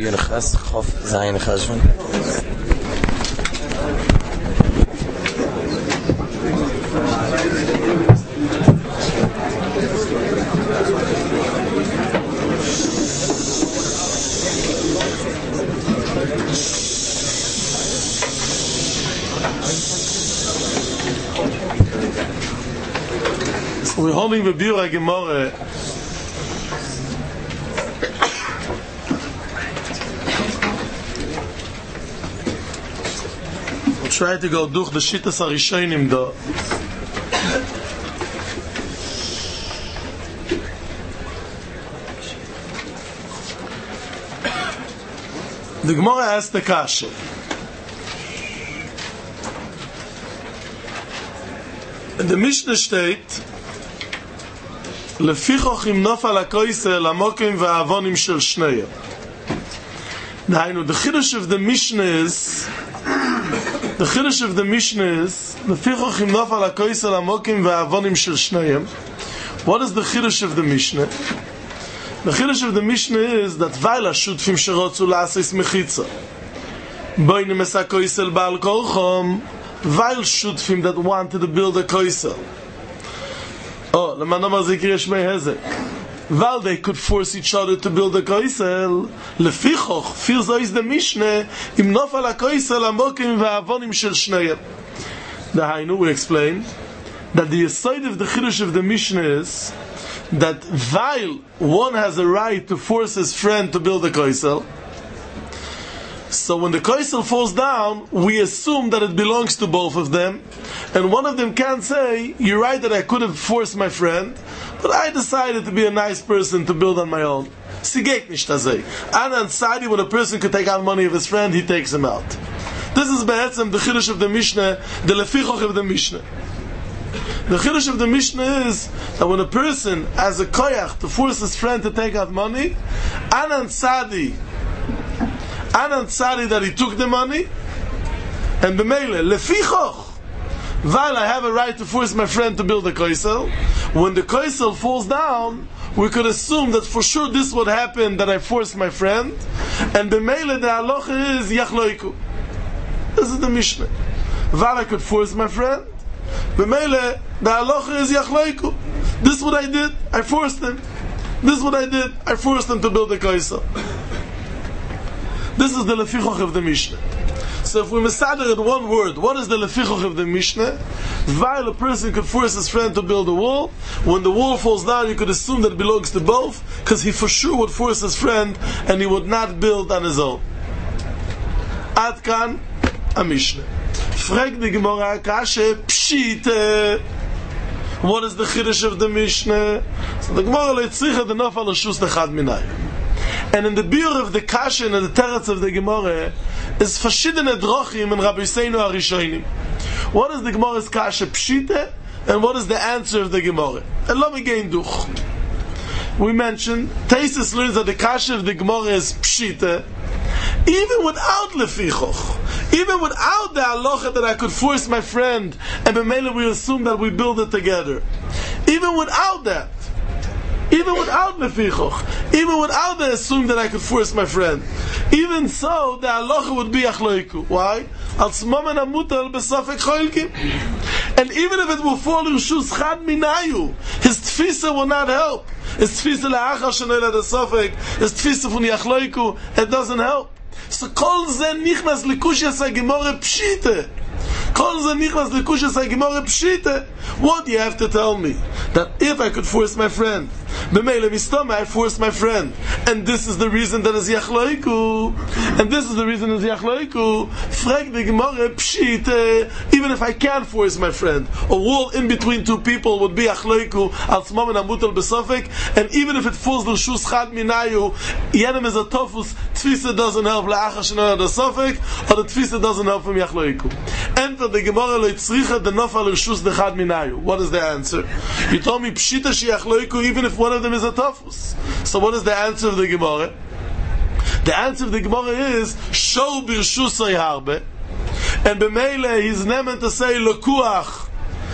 Yunchas Chof Zayin Cheshvan. So we're holding the Biur Gemara. We'll try to go durch the Shittas HaRishonim though. The Gemara asked the Kasha. In the Mishnah state, לפיכך אם נופל הכויסל המוקים והאבונים של שניהם. דהיינו, the Chiddush of the Mishnah is לפיכך אם נופל הכויסל המוקים והאבונים של שניהם. What is the Chiddush of the Mishnah? The Chiddush of the Mishnah is that weil השותפים שרוצו לעשות מחיצה בוינים es הכויסל בעל כורחם, weil שותפים that wanted to build a koisel. Oh, the man אומר זיקר יש מי הזק. While they could force each other to build a koisel, לפיכוך, feels so is the Mishnah, אם נופל הכויסל המוקים והאבונים של שניהם. דהיינו, we explain, that the aside of the Chiddush of the Mishnah is, that while one has a right to force his friend to build a koisel, so when the koisel falls down, we assume that it belongs to both of them, and one of them can't say, you're right that I could have forced my friend, but I decided to be a nice person to build on my own. Sigek nicht azay. Anan Sadi, when a person could take out money of his friend, he takes him out. This is be'etzem the Chiddush of the Mishnah, the lefichoch of the Mishnah. The Chiddush of the Mishnah is that when a person has a koyach to force his friend to take out money, Anan Sadi that he took the money, and b'meile lefichoch, while I have a right to force my friend to build a koisel, when the koisel falls down, we could assume that for sure this would happen, that I forced my friend, and b'meile the halacha is yachloiku. This is the Mishnah. While I could force my friend, b'meile the halacha is yachloiku. This is what I did, I forced him. This is what I did, I forced him to build a koisel. This is the lefichoch of the Mishnah. So if we misader in one word, what is the lefichoch of the Mishnah? While a person could force his friend to build a wall, when the wall falls down, you could assume that it belongs to both, because he for sure would force his friend, and he would not build on his own. Ad kan a Mishnah. Frag the Gemara kashe pshite. What is the Chiddush of the Mishnah? So the Gemara leitzricha the nofal l'shus dechad minay. And in the Biur of the Kasha and the Teretz of the Gemara is verschiedene drochim in Rabbi Seinu HaRishonim. What is the Gemara's Kasha Pshite, and what is the answer of the Gemara? And let me gain duch. We mentioned, Taisus learns that the Kasha of the Gemara is Pshite, even without lefichoch, even without the halacha that I could force my friend, and b'meila we assume that we build it together. Even without that, even without lefichoch, even without the assume that I could force my friend, even so, the halacha would be achloiku. Why? Al smomen amutal besafek choilkim. And even if it will fall in shus chad minayu, his tfisa will not help. His tfisa la'achar shenoil ad asafek, his tfisa fun yachloiku, it doesn't help. So kol ze nichnas likushas ha-gemore pshite. Kol ze nichnas likushas ha-gemore pshite. What do you have to tell me? That if I could force my friend, b'meile mistama, I forced my friend, and this is the reason that is yachloiku, and this is the reason is yachloiku. Frag the Gemara pshite. Even if I can't force my friend, a wall in between two people would be yachloiku al smomen amutal besafek, and even if it falls the shus chad minayu, yenem is a tofus, tfisa doesn't help la'achar shenoil ad asafek, or the tfisa doesn't help from yachloiku. And for the Gemara leitzricha the nofal l'shus dechad minayu. What is the answer? You told me pshita she yachloiku even if one of them is a tafus. So what is the answer of the Gemara? The answer of the Gemara is Shou birshusay harbe, and b'meile he's nemen to say lekuach.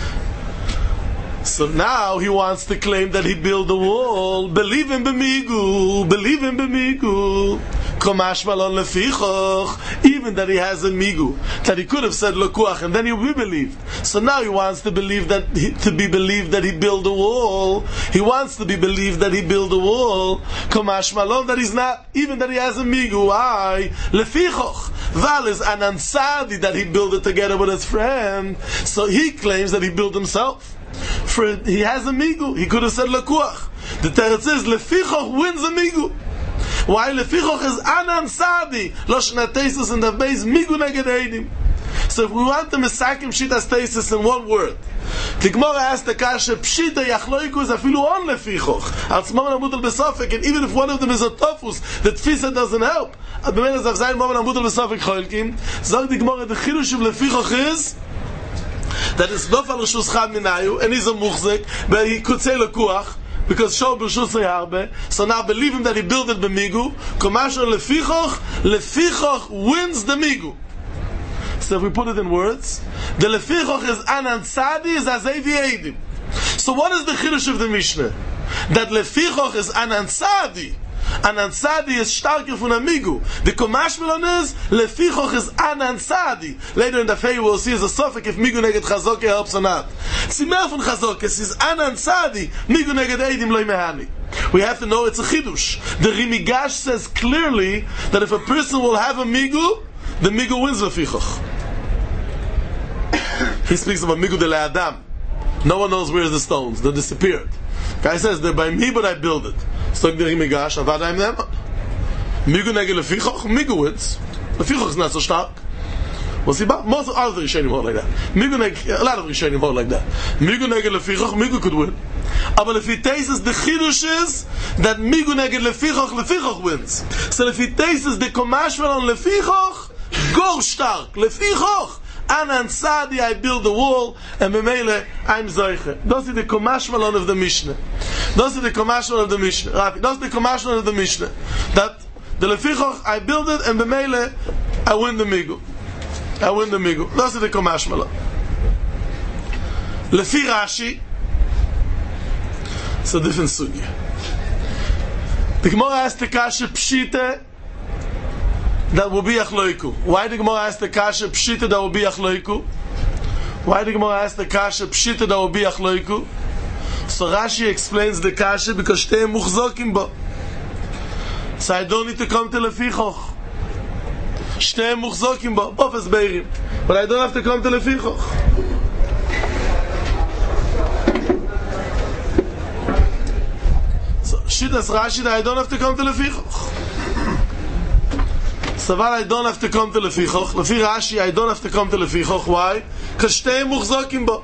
So now he wants to claim that he built the wall. Believe him b'migu. Komashmalon lefichoch, even that he has a migu, that he could have said lekuach, and then he will be believed. So now he wants to believe that he built a wall. He wants to be believed that he built a wall. Komashmalon, that he's not, even that he has a migu. Why? Lefichoch. Val is an ansadi that he built it together with his friend. So he claims that he built himself. For he has a migu. He could have said lekuach. The teretz is lefichoch wins a migu. Why lefichoch is anan sadi loshna tesis in the base migu neged eidim. So if we want to misakim shitas tesis in one word, the Gemara asked the kasha pshita yachloiku is afilu on lefichoch al tzmon amudel besafek, and even if one of them is a tofus, the tfisa doesn't help. At the minute of zayin moment amudel besafek cholkim, zog the Gemara the chirush of lefichoch is that it's not al rishus chad minayu, and he's a muchzik, but he could say lekuach, because Shol B'Rshus Harbe. So now believe him that he built it b'migu. Komashon lefichoch wins the migu. So if we put it in words, the lefichoch is anan tzadi is azei v'eidim. So what is the chidush of the Mishnah? That lefichoch is anan tzadi. Anan tzadi is starker from a migu. The komashmelon is lefichoch is anan tzadi. Later in the Fei we'll see as a suffix if migu neged chazoke helps or not. Simer von chazoke is anan tzadi. Migu neged eidim loy mehani. We have to know it's a chidush. The Rimigash says clearly that if a person will have a migu, the migu wins lefichoch. He speaks about migu de le'adam. No one knows where's the stones. They disappeared. Guy says they're by me, but I build it. So the Rimigash, avad I'm them. Migu neged lefichoch, migu wins. Lefichoch is not so stark. What's about? Most other Rishonim hold like that. Migu neged, a lot of Rishonim hold like that. Migu neged lefichoch, migu could win. But if he tastes the chidush is that migu neged lefichoch wins. So if he tastes the komashvel on lefichoch, go stark. Lefichoch. Anan Sadi, I build the wall, and B'meile, I'm Zoiche. Those are the Komashmalon of the Mishnah. Those are the Komashmalon of the Mishnah. Those are the Komashmalon of the Mishnah. That the Lefichoch, I build it, and B'meile, I win the Migu. I win the Migu. Those are the Komashmalon. Lefi Rashi, it's a different sugya. The Gemara asked the Kasha Pshite, that will be achloiku. Why the Gemara asked the kasha pshita that will be achloiku? Why the Gemara asked the kasha pshita that will be achloiku? So Rashi explains the kasha because shtei muchzokim bo. So I don't need to come to lefichoch. Shtei muchzokim bo. Both is beirim. But I don't have to come to lefichoch. So shitas Rashi that I don't have to come to lefichoch. So I don't have to come to lefichoch. Lefi Rashi, I don't have to come to lefichoch. Why? Because shtei muchzokim bo.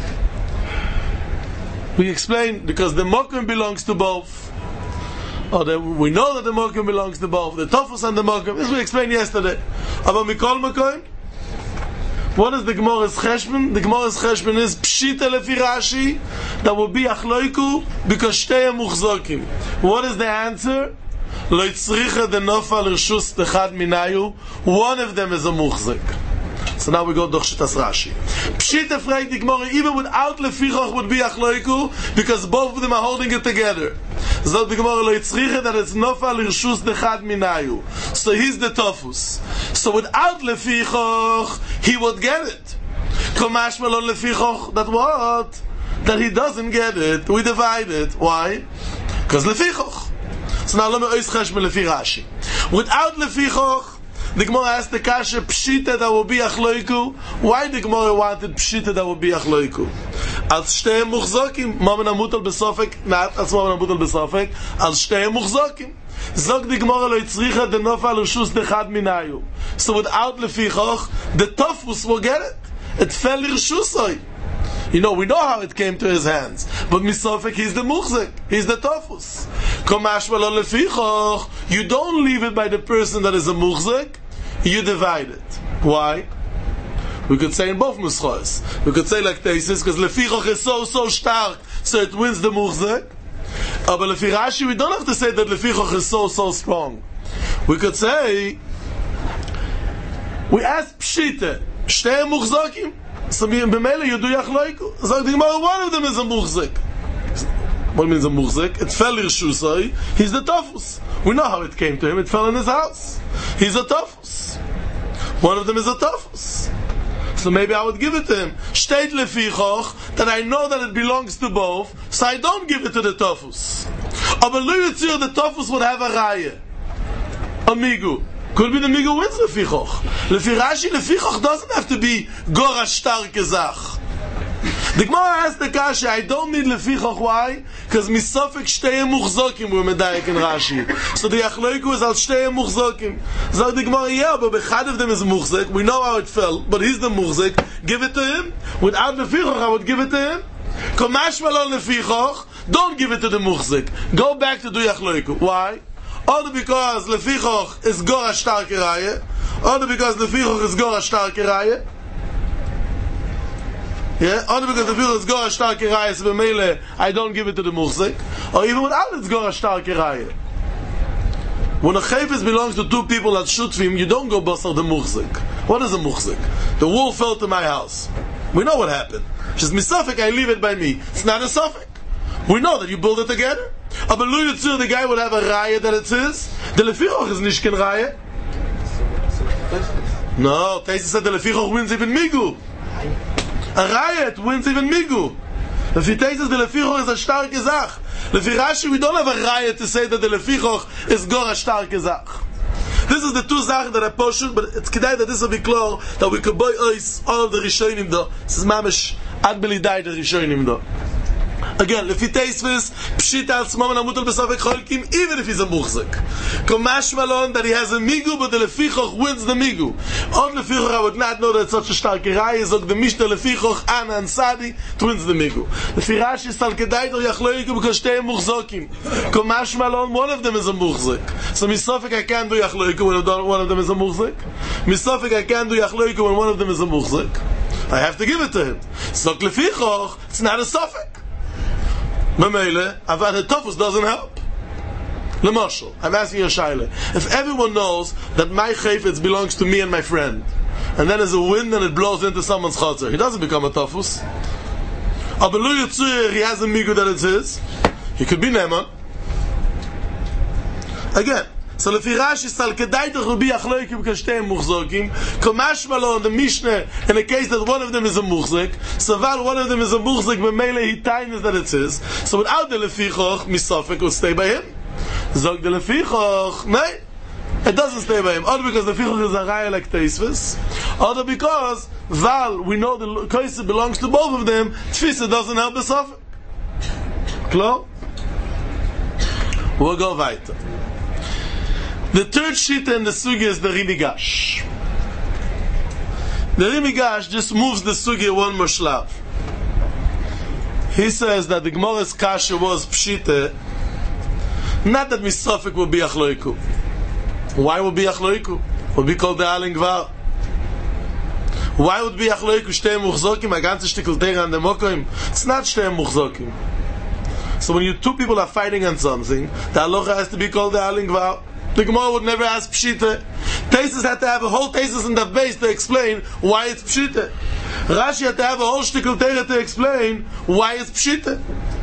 We explain because the mokum belongs to both. We know that the mokum belongs to both. The tofus and the mokum. This we explained yesterday. Aber mikol mokum. What is the Gemara's cheshbon? The Gemara's cheshbon is pshita lefi Rashi that will be achloiku because shtei muchzokim. What is the answer? Lo yitzricha de nofal rishus techad minayu. One of them is a muchzik. So now we go doch shitas Rashi. Pshita fragt the Gemara even without lefichoch would be achloiku because both of them are holding it together. So the Gemara lo yitzricha that it's nofal rishus techad minayu. So he's the tofus. So without lefichoch he would get it. Komash melon lefichoch that what? That he doesn't get it. We divide it. Why? Because lefichoch. So now let me ois cheshbon lefi Rashi. Without lefichoch, the Gemara asked the kasha pshita that will be achloiku. Why the Gemara wanted pshita that will be achloiku? Als shtei muchzokim, mamen amutal besofek, not als mamen amutal besofek, als shtei muchzokim. Zog the Gemara lo yitzricha de nofal rishus dechad minayu. So without lefichoch, the tofus will get it. It fell rishusoi. We know how it came to his hands. But misofek, he's the muchzik. He's the tofus. You don't leave it by the person that is a muchzik. You divide it. Why? We could say in both muschos. We could say like Teisis, because lefichoch is so stark, so it wins the muchzik. But lefi Rashi, we don't have to say that lefichoch is so strong. We could say, we ask pshita, shtei muchzokim. So b'meile you do yachloiku. So the Gemara, one of them is a muchzik. What means a muhzik? It fell Irshusai. He's the Tofus. We know how it came to him. It fell in his house. He's a Tofus. One of them is a Tofus. So maybe I would give it to him. Shteit lefichoch, that I know that it belongs to both, so I don't give it to the Tofus. Aber lo yitzir, the Tofus would have a raya. A migu. Could be the migu wins lefichoch. Lefi Rashi, lefichoch doesn't have to be gora starke zach. The Gemara asked the kasha, I don't need lefichoch, why? Because misofik shtei muchzokim were medayik in Rashi. So the yachloiku is al shtei muchzokim. So the Gemara, yeah, but bechad of them is muchzek. We know how it fell, but he's the muchzek. Give it to him. Without lefichoch, I would give it to him. Komash malon lefichoch, don't give it to the muchzek. Go back to the yachloiku. Why? Only because lefichoch is gora starke raya. Only because lefichoch is gora starke raya. Yeah, only because the field is gora starke raya, so b'meile I don't give it to the muhzik, or even without it's gora starke raya. When a chayfetz belongs to two people that shutfim, you don't go basar the muhzik. What is a muhzik? The wall fell to my house. We know what happened. She's misafik, I leave it by me. It's not a suffik. We know that you build it together. Aber lu yitzur, the guy would have a raya that it's his. The lefichoch is nishkin raya. No, Taisa said the lefichoch wins even migu. A riot wins even migu. If he takes us the lefichoch is a starke zach. Lefi Rashi, we don't have a riot to say that the lefichoch is gora starke zach. This is the two zach that are poshut, but it's kedai that this will be clear that we could buy ois all of the rishonim do. This is mamish ad belidai the rishonim do. Again, lefi teisvis pshita al tzmam namutul besafek cholkim, even if he's a muchzik. Komash malon that he has a migu, but the lefichoch wins the migu. On lefichoch I would not know that it's such a starke raya. Zog the mishta lefichoch ana and sadi wins the migu. Lefi Rashi sal kedai or yachloiku because shtei muchzokim. Komash malon, one of them is a muchzik. So misafek I can do yachloiku when one of them is a muchzik. Misafek I can do yachloiku when one of them is a muchzik. I have to give it to him. Zog lefichoch, it's not a safek. Memele, Avad Tofus doesn't help. L'mashal, I'm asking you a shaila. If everyone knows that my chayfetz belongs to me and my friend, and then there's a wind and it blows into someone's chotzer, he doesn't become a Tofus. Aber lu yitzur, he has a migu that it's his. He could be Neman. Again, so lefi Rashi sal kedai toch be achloikim kashtei muchzokim. Komash malon the Mishnah in a case that one of them is a muchzik. So while one of them is a muchzik, but mele he time that it's his. So without the lefichoch, misafek will stay by him. Zog the lefichoch, no, it doesn't stay by him. Either because the lefichoch is a raya like teisvis, other because Val we know the kaisa belongs to both of them. Tfisa doesn't help the safek. Klar? We'll go weiter. The third shita in the sugi is the Rimigash. The Rimigash just moves the sugi one more shlav. He says that the Gemara's kasha was pshita, not that misafik will be achloiku. Why would be achloiku? Would be called the alin gvar. Why would be achloiku shtei muchzokim? A ganze shtikel teira an the mokoim. It's not shtei muchzokim. So when you two people are fighting on something, the halacha has to be called the alin gvar. The Gemara would never ask Pshita. Taisus had to have a whole Taisus in the base to explain why it's Pshita. Rashi had to have a whole shtickle teira to explain why it's Pshita.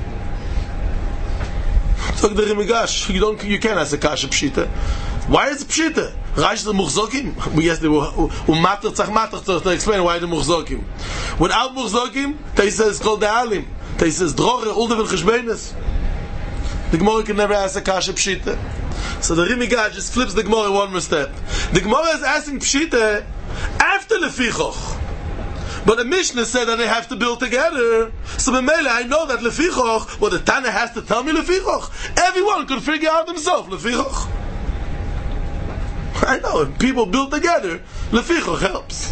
So the Rimigash, you can't ask a kasha Pshita. Why is it Pshita? Rashi the Muchzokim? Yes, they were Matter Tzach Matter to explain why the Muchzokim. Without Muchzokim, Taisus is called the Alim. Taisus Drore, Uldevel Cheshbenes. The Gemara can never ask a kasha Pshita. So the Rimigash just flips the Gemara one more step. The Gemara is asking Pshita after Lefichoch. But the Mishnah said that they have to build together. So B'meila, I know that Lefichoch, well the Tana has to tell me Lefichoch. Everyone could figure out himself Lefichoch. I know, if people build together, Lefichoch helps.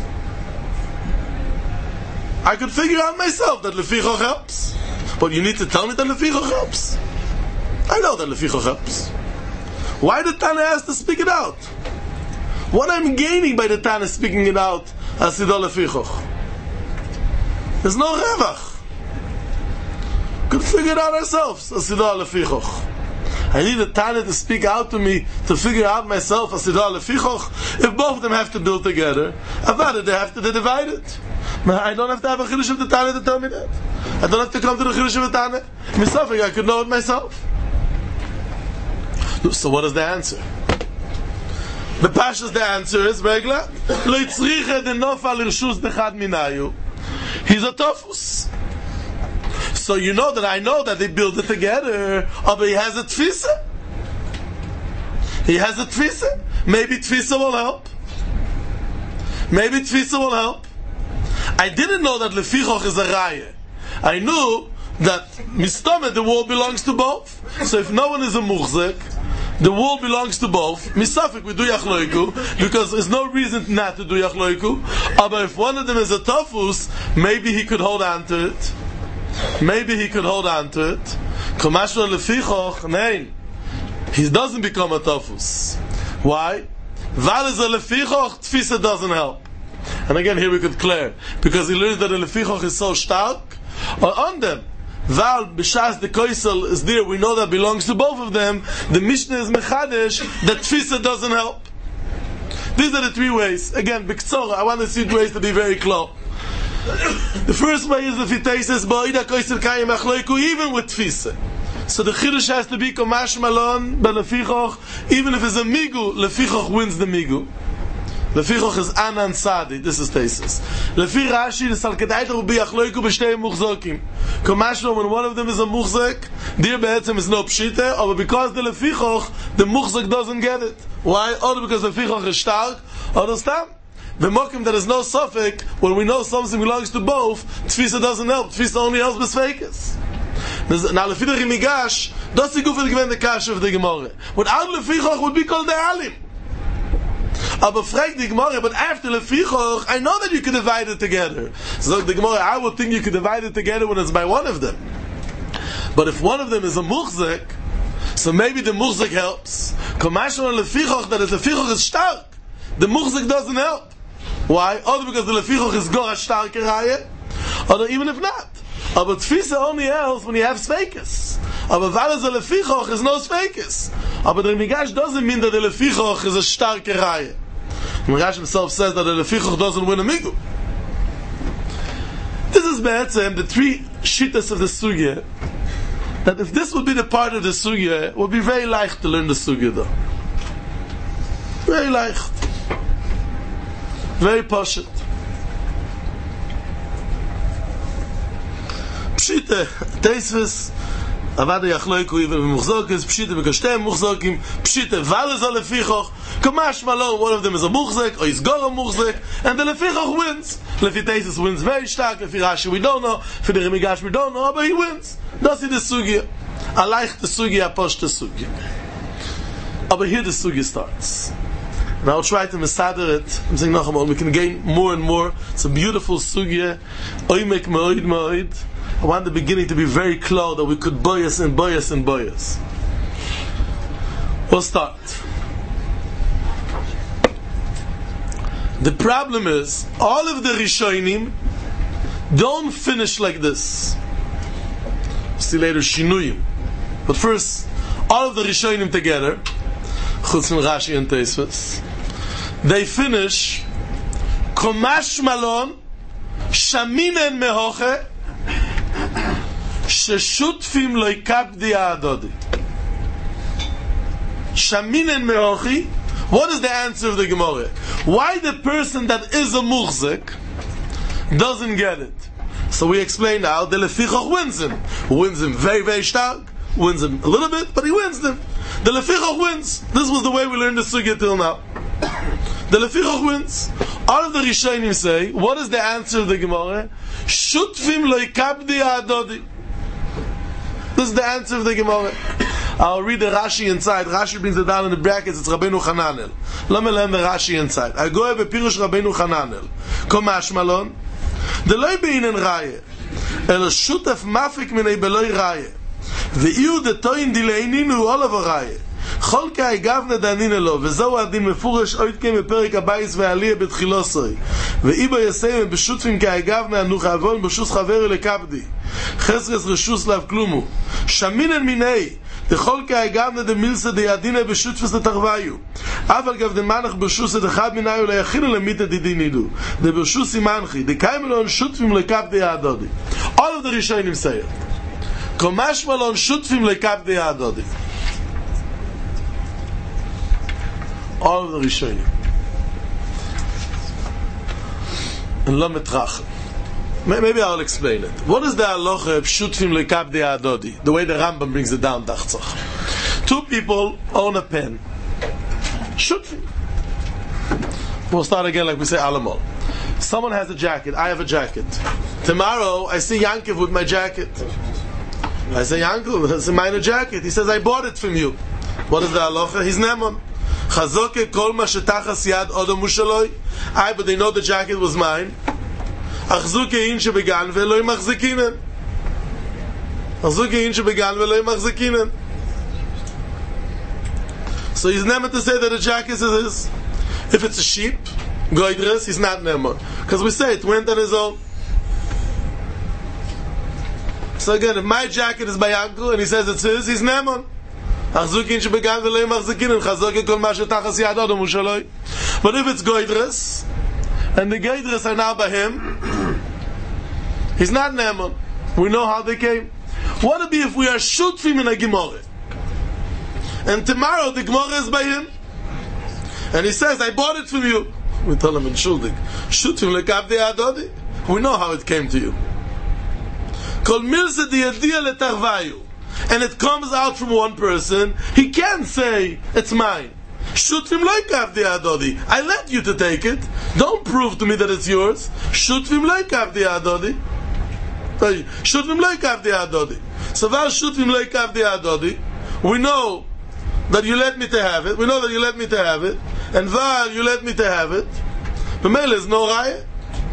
I could figure out myself that Lefichoch helps. But you need to tell me that Lefichoch helps. I know that Lefichoch helps. Why the Tana has to speak it out? What I'm gaining by the Tana speaking it out as Sidah Lefichoch? There's no Revach. Could figure it out ourselves as Sidah Lefichoch. I need the Tana to speak out to me to figure out myself as Sidah Lefichoch. If both of them have to build together, I've added they have to divide it. I don't have to have a Chidush of the Tana to tell me that. I don't have to come to the Chidush of the Tana. Misafik, I could know it myself. So what is the answer? The Pashas, the answer is regular. He's a Tofus. So you know that I know that they build it together, but he has a Tfisa. He has a Tfisa. Maybe Tfisa will help. Maybe Tfisa will help. I didn't know that Lefichoch is a Raya. I knew that Mistome, the wall belongs to both. So if no one is a Muchzek, the wall belongs to both. Misafik, we do Yachloiku, because there's no reason not to do Yachloiku. But if one of them is a Tofus, maybe he could hold on to it. Maybe he could hold on to it. Kamashma Lefichoch, nein. He doesn't become a Tofus. Why? Val is a Lefichoch, Tfisa doesn't help. And again, here we could clear, because he learns that the Lefichoch is so stark, or on them. Val, B'shas, the Koisel is there, we know that belongs to both of them. The Mishnah is Mechadesh, that Tfisa doesn't help. These are the three ways. Again, B'ktzora, I want the three ways to be very clear. The first way is the Fiteises, Ba'ida Koisel Kayim Achloiku, even with Tfisa. So the Chidush has to be Komash Malon, Lefichoch, even if it's a Migu, Lefichoch wins the Migu. Lefichoch is Anan Sadi. This is Tesis. Lefi Rashi, the Salkedaita will be Achloiku b'shtei Muchzokim. Kamashlo, when one of them is a Muchzek, dear Be'etzem is no Pshite, but because the Lefichoch, the Muchzek doesn't get it. Why? Or because Lefichoch is stark, or the Stam. The Mokim, there is no Suffolk, when we know something belongs to both, Tfisa doesn't help. Tfisa only helps Besfekes. Now, Lefi the Rimigash, that's the Gufet Gwen the Kash of the Gemara. Without Lefichoch would be called the Alim. Aber frag the Gemara, but after Lefichoch, I know that you can divide it together. So the Gemara, I would think you could divide it together when it's by one of them. But if one of them is a Muchzek, so maybe the Muchzek helps. Kamashon on Lefichoch, that the Lefichoch is stark. The Muchzek doesn't help. Why? Either because the Lefichoch is Gora starker Raya, or even if not. Aber Tfisa only helps when you have Sveikas. Aber weil es a Lefichoch is no Sveikas. Aber the Migash doesn't mean that the Lefichoch is a starke Raya. The Migash himself says that the Lefichoch doesn't win a Migu. This is Be'etzem, the three shittas of the Sugya, that if this would be the part of the Sugya, it would be very leicht to learn the Sugya though. Very leicht. Very poshut. Pshite, Teisvis, Avada Yachloiku, even Muchzokis, Pshite, Bekashtem Muchzokim, Pshite, Valas a Lefichoch, Kamash Malon, one of them is a Muchzek, or is Gora Muchzek, and the Lefichoch wins. Lefi Teisvis wins very stark, Lefi Rashi we don't know, for the Remigash we don't know, but he wins. That's the Sugya. I like the Sugya, I push the Sugya. But here the Sugya starts. And I'll try to mesader it. I'm saying Nachamon, we can gain more and more. It's a beautiful Sugya. Oimek Ma'oid Ma'oid. I want the beginning to be very clear that we could bias and bias and bias. We'll start. The problem is, all of the Rishonim don't finish like this. See later Shinuyim. But first, all of the Rishonim together, Chutz from Rashi and Teisvis, they finish Komash Malon Shaminen Mehoche Sheshutfim Loikabdi Adodi. Shaminen Mehochi. What is the answer of the Gemara? Why the person that is a Muchzek doesn't get it? So we explain now, the Lefichoch wins him. Wins him very, very stark. Wins him a little bit, but he wins them. The Lefichoch wins. This was the way we learned the Sugya till now. The Lefichoch wins. All of the Rishonim say, what is the answer of the Gemara? Shutfim Loikabdi Adodi. This is the answer of the Gemara. I'll read the Rashi inside. Rashi brings it down in the brackets. It's Rabbeinu Hananel. Let me learn the Rashi inside. I go over Pirush Rabbeinu Hananel. Komash Malon. The loy beinen Raya. El shutaf mafik minei beloy Raya. Ve'iu de toin dileinin hu olav Raya. Chol kai gavna danin elo. Ve'zo adin mefurish oit kem beperik abayis ve'aliyah betchilosoi. Ve'iba yaseyim beshutfim kai gavna anu chavon b'shus chaveri lekabdi. Chesres reshus lav klumu. Shaminen minei. The Cholke Agam the Milsa the Adina Beshutfus the Tarvayu. Aval gav the Manach Beshus the Chab Minayu Leachinu Lemita Didinidu. The Beshusi Manchi. The Kaimelon Shutfim Lekab the Adodi. All of the Rishonim say it. Komash Malon Shutfim Lekab the Adodi. All of the Rishonim. And Lo Metrach. Maybe I'll explain it. What is the halacha of shutfim lekab de adodi? The way the Rambam brings it down, dachtzach. Two people own a pen. Shutfim. We'll start again like we say alamol. Someone has a jacket. I have a jacket. Tomorrow I see Yankiv with my jacket. I say, Yankiv, it's my jacket. He says, I bought it from you. What is the halacha? He's nemon. Chazoke kol ma shetachas yad odom ushaloi. But they know the jacket was mine. Achzuke in shebegan ve'lo imachzikinen. Achzuke in shebegan ve'lo imachzikinen. So he's never to say that the jacket is his. If it's a sheep, goydres, he's not never. Because we say it went on his own. So again, if my jacket is by uncle and he says it's his, he's never. Achzuke in shebegan ve'lo imachzikinen. Chazoke kol ma shetachas yad odom ushaloi. But if it's goydres, and the Geidres are now by him, he's not Neman. We know how they came. What would be if we are Shutfim in a Gemara? And tomorrow the Gemara is by him. And he says, I bought it from you. We tell him in Shuldik, Shutfim lekab de adodi. We know how it came to you. Kol milse di yadia letarvayu. And it comes out from one person. He can't say, it's mine. Shutfim loikav de adodi. I let you to take it. Don't prove to me that it's yours. Shutfim loikav de adodi. Shutfim loikav de adodi. So while shutfim loikav de adodi, we know that you let me to have it. We know that you let me to have it. And while you let me to have it, the mail is no raya.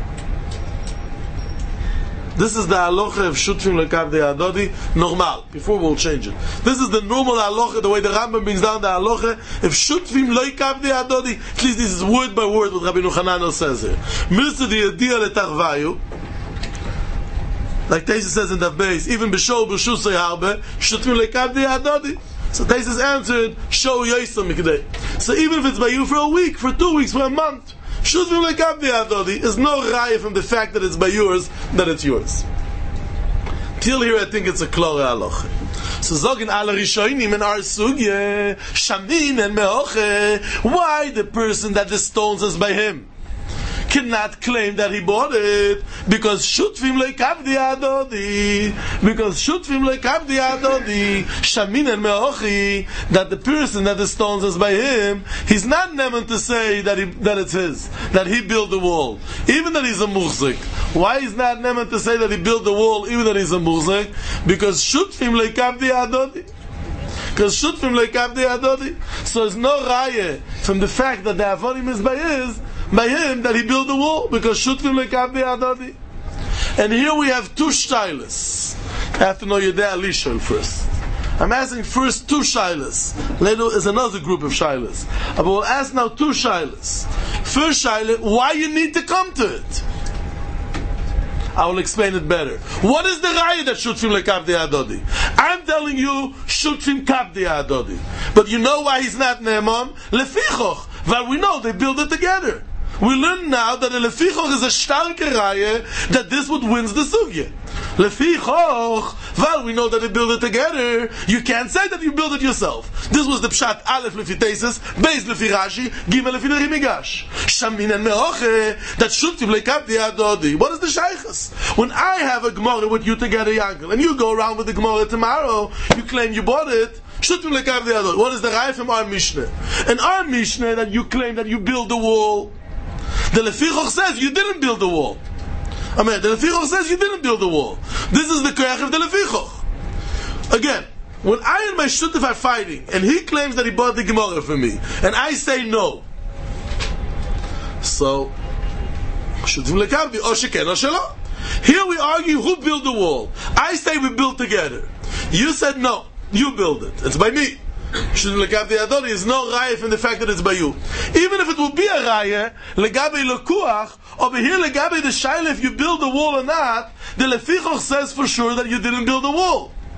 This is the halacha of shutfim lekav de adodi, normal. Before we'll change it. This is the normal halacha, the way the Rambam brings down the halacha. If shutfim lekav de adodi, at least this is word by word what Rabbeinu Hananel says here. Milsa di yadia letarvayu, like Tesis says in the base, even b'shou b'shusay harbe, shutfim lekav de adodi. So Tesis answered, show yoisam mikdei. So even if it's by you for a week, for 2 weeks, for a month, Shutfim lekab de adodi is no raya from the fact that it's by yours, that it's yours. Till here I think it's a klare halacha. So zogen alle rishonim in our sugye, shamin and meoche, why the person that the stones is by him cannot claim that he bought it, because shutfim lekab de adodi, shamin and meochi, that the person that the stones is by him, he's not neman to say that it's his, that he built the wall, even that he's a muhzik. Why is not neman to say that he built the wall, even that he's a muhzik? Because shutfim lekab de adodi. Because shutfim lekab de adodi. So there's no raya from the fact that the avonim is by him that he built the wall, because shutfim lekav adadi. And here we have two shaylas. I have to know Yedei Alishol first. I'm asking first two shaylas. Later is another group of shaylas. But we'll ask now two shaylas. First shayla, why you need to come to it? I will explain it better. What is the raya that shutfim lekav adadi? I'm telling you shutfim kav adadi. But you know why he's not ne'emon? Lefichoch. Well, we know they build it together. We learn now that the lefichoch is a starke raya that this would wins the sugya. Lefichoch, well, we know that they build it together. You can't say that you build it yourself. This was the pshat aleph lefi Tesis, beis lefi Rashi, gimel lefi the Rimigash. Shamin and meoche that shutfim lekab de adodi. What is the shaychus? When I have a gemara with you together, Yankel, and you go around with the gemara tomorrow, you claim you bought it. Shutfim lekab de adodi. What is the raya from our Mishnah? And our Mishnah that you claim that you build the wall. The Lefichoch says you didn't build the wall. The Lefichoch says you didn't build the wall. This is the koyach of the Lefichoch. Again, when I and my shutef are fighting, and he claims that he bought the Gemara for me, and I say no, so shutfim lekavdi or sheken or shelo. Here we argue who built the wall. I say we built together. You said no, you build it. It's by me. Shouldn't legabe adori is no raya from the fact that it's by you. Even if it will be a raya, legabe lekuach, over here legabe the shaila if you build the wall or not, the lefichoch says for sure that you didn't build the wall.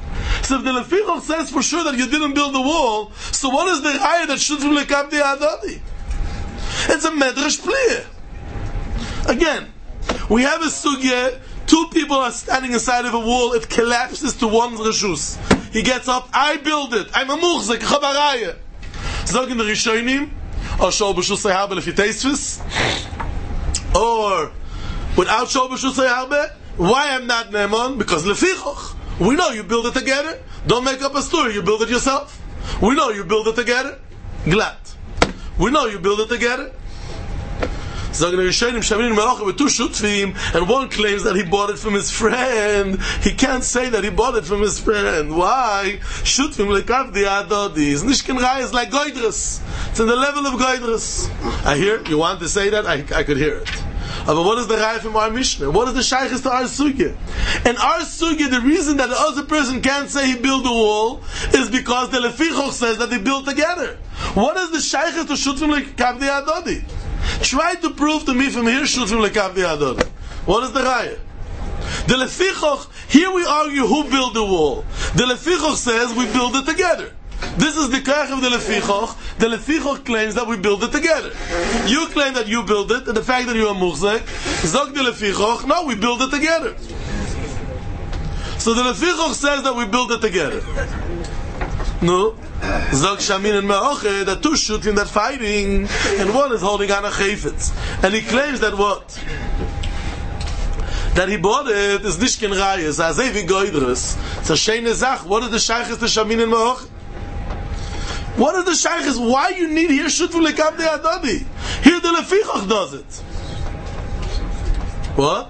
So if the Lefichoch says for sure that you didn't build the wall, so what is the Raya that Shutfim Lekavdi Adadi? It's a Medrash Pliya. Again, we have a sugya, two people are standing inside of a wall, it collapses to one's reshus. He gets up, I build it, I'm a muchzik, chabaraya. Zogen the Rishonim, or shol b'shusay harbe lefi teisvis, or without shol b'shusay harbe. Why I'm not ne'eman? Because lefichoch. We know you build it together. Don't make up a story, you build it yourself. We know you build it together. Glad. We know you build it together. And one claims that he bought it from his friend. He can't say that he bought it from his friend. Why? Shutvim lekavdi adodis. Nishkin Rai is like goydres. It's in the level of goydres. I hear you want to say that. I could hear it. But what is the Rai from our Mishnah? What is the Shaykhis to our Sugya? And our Sugya, the reason that the other person can't say he built the wall is because the Lefichoch says that they built together. What is the Shaykhis to Shutvim lekavdi adodi? Try to prove to me from here Shutvim lekavdi adodi. What is the Raya? The Lefichoch, here we argue who built the wall. The Lefichoch says we build it together. This is the Kach of the Lefichoch. The Lefichoch claims that we build it together. You claim that you build it, and the fact that you are Muchzek, Zog the Lefichoch, no, we build it together. So the Lefichoch says that we build it together. No. Zog Shamin and Me'oche, that two Shutim that fighting, and one is holding on a Chayfetz. And he claims that what? That he bought it is Nishkin Rayas, Azevi Goydres. It's a Sheine Zach. What is the Shaykhis to Shamin and Me'oche? What is the Shaykhis? Why you need here Shutvu Lekavdi Adodi? Here the Lefichoch does it. What?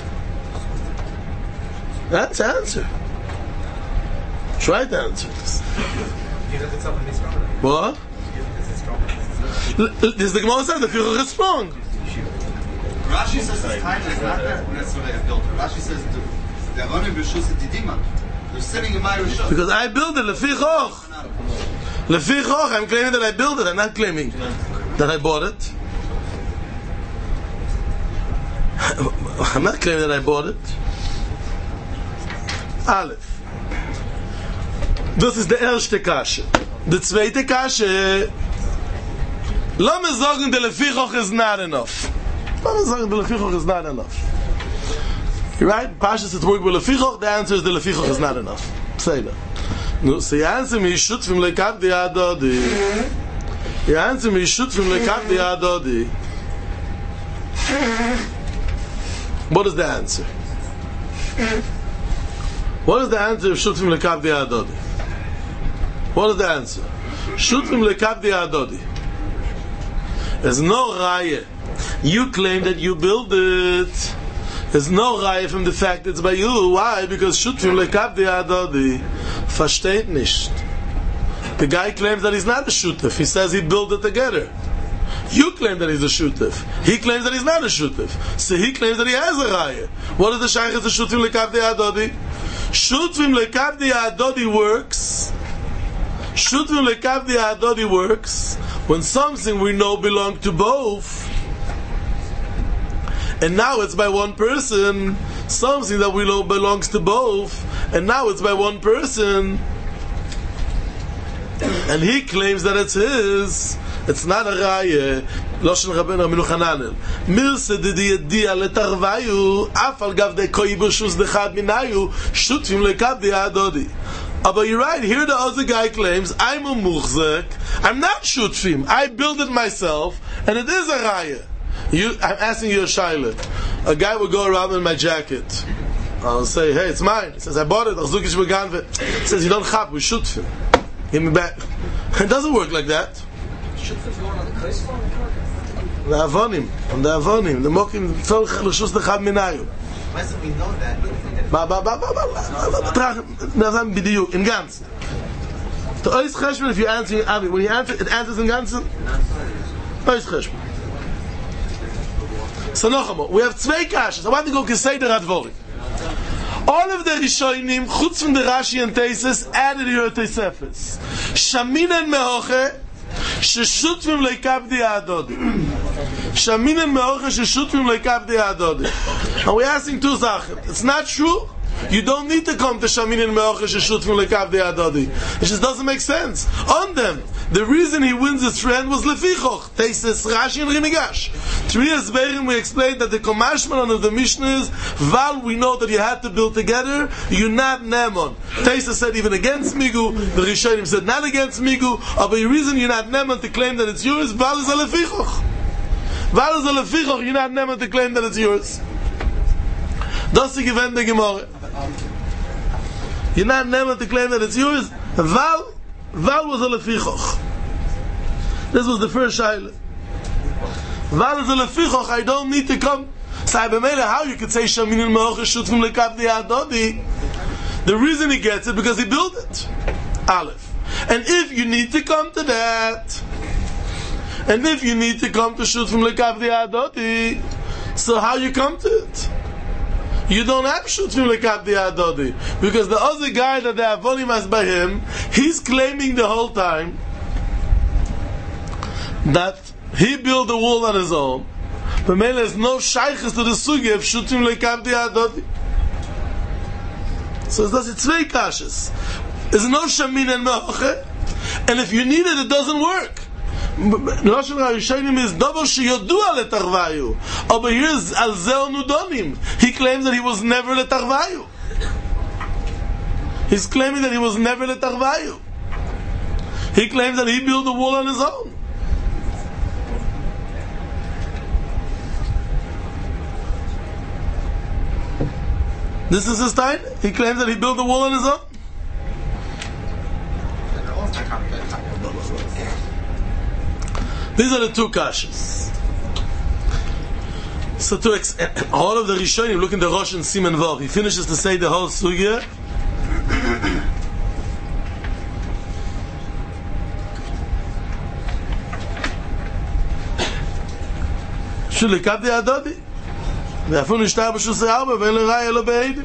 That's the answer. Try to answer this. What? This the Gemara says the Lefichoch is strong. Rashi says the time is not there. That's what I built. Rashi says the Avonim B'Shus Didima. They're sitting in my Rishus. Because I built it, Lefichoch. Lefichoch, I'm claiming that I built it. I'm not claiming that I bought it. I'm not claiming that I bought it. Aleph. Das ist der erste Kasche. Der zweite Kasche. Lass mir sagen, der Lefichoch is not enough. Lass mir sagen, der Lefichoch is not enough. You're right? Pashas it's work with Lefichoch. The answer is the Lefichoch is not enough. Say that. No, so you answer me, Shutvim lekavdi adodi. You answer me, Shutvim lekavdi adodi. What is the answer? What is the answer of Shutvim lekavdi adodi? What is the answer? Shutvim lekavdi adodi. There's no raya. You claim that you build it. There's no raya from the fact it's by you. Why? Because Shutvim lekavdi adodi. Versteht nicht. The guy claims that he's not a shutef. He says he built it together. You claim that he's a shutef. He claims that he's not a shutef. So he claims that he has a raya. What is the shaykhis of Shutvim lekavdi adodi? Shutvim lekavdi adodi works. Shutvim lekavdi adodi works when something we know belongs to both, and now it's by one person. Something that we know belongs to both, and now it's by one person, and he claims that it's his. It's not a raya. Loshen Rabbeinu Aminu Chananel. Milse de diadia letarvayu afal gav de koibushus dechad minayu shutvim lekavdi adodi. But you're right. Here the other guy claims I'm a muchzek. I'm not shutvim. I built it myself, and it is a raya. I'm asking you a shaila. A guy would go around in my jacket. I'll say, hey, it's mine. He says, I bought it. He says, you don't chap, we shoot him. Give me back. It doesn't work like that. The avonim. On the avonim. The mokim, tzorch l'shus dechad minayu. Why do we know that? Bidiyuk, in Ganzen. To Ois Cheshman, if you answer, when you answer, it answers in Ganzen? Ois Cheshman. So noch we have two kashas. I want to go Keseder Advorim. All of the Rishonim, chutz from the Rashi and Teises, added here Teisefes. Shamin and Me'oche, sheshutvim lekavdi adodi. Shamin and Me'oche, sheshutvim lekavdi adodi. And we're asking two Sachen. It's not true You don't need to come to Shaminin Me'oche Sheshutfim Lekavdei Adodi. It just doesn't make sense. On them, the reason he wins his friend was Lefichoch. Teises Rashi and Rimigash. 3 years later, we explained that the commandment of the Mishnah is, Val, we know that you had to build together, you're not Nemon. Teises said even against Migu, the Rishonim said not against Migu, but the reason you're not Nemon to claim that it's yours, Val is a Lefichoch. Val is a Lefichoch, you're not Nemon to claim that it's yours. Das ist gewähnt der Gemorre. You're not Nemon to claim that it's yours. Val was a Lefichoch. This was the first shaila. Val is a Lefichoch, I don't need to come. Say, how you could say Shaminin Me'oche Shutfim Lekavdei Adodi? The reason he gets it, because he built it. Aleph. And if you need to come to that, and if you need to come to Shutfim Lekavdei Adodi, so how you come to it? You don't have Shutfim Lekavdei Adodi, because the other guy that the Avonim has by him, he's claiming the whole time that he built the wall on his own. But man, there's no shaykhs to the sugi of Shutfim Lekavdei Adodi. So it's two kashas. There's no Shamin and Me'oche, and if you need it, it doesn't work. Lashon Rishonim is double sheyodua letarvayu. Over here is al zeh nudonim. He claims that he was never letarvayu. He's claiming that he was never letarvayu. He claims that he built the wall on his own. This is his time. He claims that he built the wall on his own. These are the two kashas. So all of the Rishonim, look in the Rosh and Siman Vav. He finishes to say the whole sugya. Shulekavdei Adodi. ואפילו נשתר בשוסי ארבע ואין לראי אלו בעדים.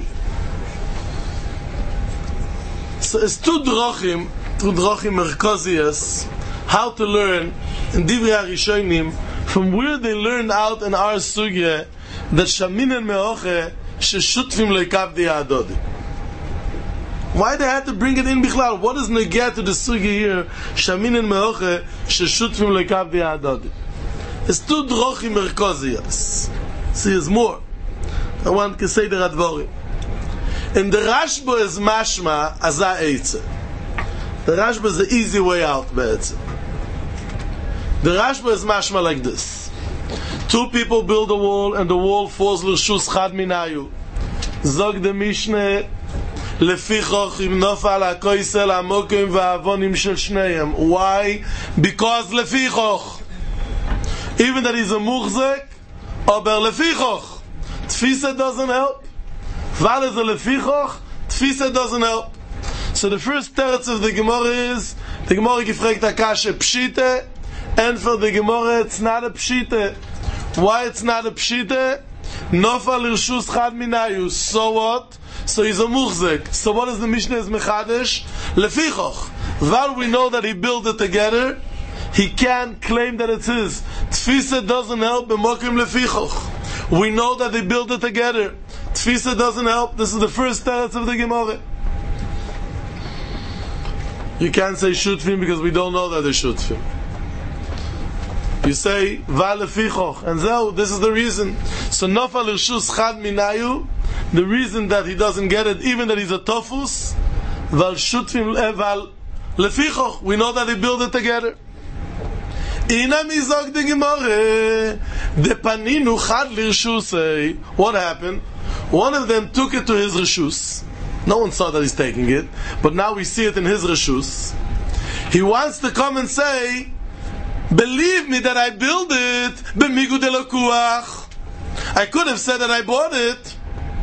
So it's two drachim merkozias, how to learn in Divrei HaRishonim, from where they learned out in our sugya that Shamin and Me'oche sheshutfim lekavdei adodi. Why they had to bring it in bichlal? What is negeh to the sugya here? Shamin and Me'oche sheshutfim lekavdei adodi. It's two drachim merkozias. See, there's more. I want to say the Radvorim. In the Rashba is mashma azah eitze. The Rashba is the easy way out, be'etzem. The Rashba is mashma like this. Two people build a wall, and the wall falls l'shus chad minayu. Zog the Mishneh, lefichoch im nofal ha'koisel ha'mokim va'avonim shel shneim. Why? Because lefichoch. Even that he's a muchzek, aber lefichoch. Tfisa doesn't help. Val is a lefichoch. Tfisa doesn't help. So the first teretz of the Gemara is, the Gemara gefragt akashe pshite, and for the Gemara it's not a pshite. Why it's not a pshite? Nofal l'rshus chad minayu. So what? So he's a muchzek. So what is the Mishnah is mechadesh? Lefichoch. Val, we know that he built it together. He can't claim that it's his. Tfisa doesn't help. B'mokim lefichoch. We know that they built it together. Tfisa doesn't help. This is the first teretz of the Gemara. You can't say shutfim because we don't know that they're shutfim. You say va lefichoch, and so this is the reason. So nofal l'rshus chad minayu. The reason that he doesn't get it, even that he's a tofus, val shutfim val lefichoch. We know that they built it together. What happened? One of them took it to his reshus. No one saw that he's taking it, but now we see it in his reshus. He wants to come and say, believe me that I built it. B'migu de lokuach. I could have said that I bought it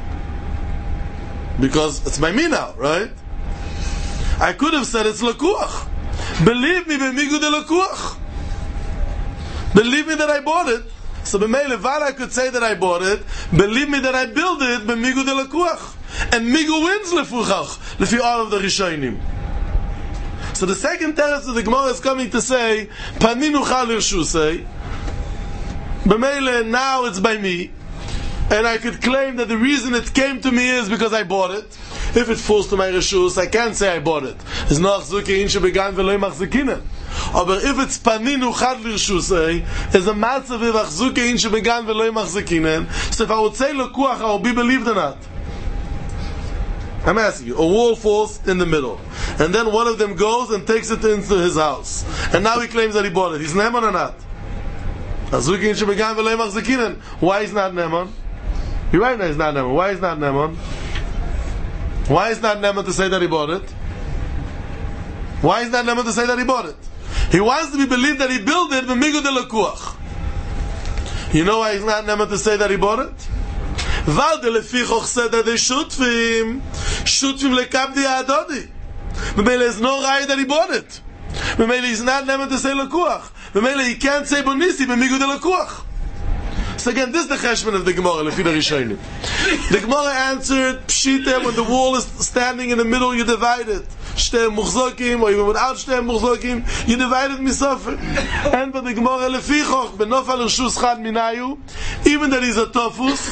because it's by me now, right? I could have said it's lokuach. Believe me, b'migu de lokuach. Believe me that I bought it. So b'mei levar I could say that I bought it. Believe me that I built it. B'migu de lekuach. And migu wins lefuchach. Lefi all of the Rishonim. So the second teretz of the Gemara is coming to say, paninu chal irshusei. B'mei now it's by me. and I could claim that the reason it came to me is because I bought it. If it falls to my reshus, I can't say I bought it. It's not zuke inshe began v'lo machzekinen. But if it's paninu chad l'rshusei, is a matzav v'ach zuke inshe began v'lo machzekinen. So if I would say lekuach, I will be believed or not. I'm asking you, a wall falls in the middle, and then one of them goes and takes it into his house, and now he claims that he bought it. He's neman or not? Azuke inshe began v'lo machzekinen. Why is not neman? You're right, no, he's not neman. Why is not neman? Why is not neman to say that he bought it? Why is not neman to say that he bought it? He wants to be believed that he built it b'migu de lekuach. You know why he's not neman to say that he bought it? Val de lefichoch said that they shutfim lekabdi adodi. B'meile is no right that he bought it. B'meile he's not neman to say lekuach. B'meile he can't say bonisi b'migu de lekuach. So again, this is the cheshbon of the Gemara, Lefi the Rishonim. The Gemara answered, Pshita, when the wall is standing in the middle, you divide it. Shtei muchzokim, or even without shtei muchzokim, you divide it misofer. And but the Gemara, Lefi choch, benofal rshus chad minayu, even that he's a tofus,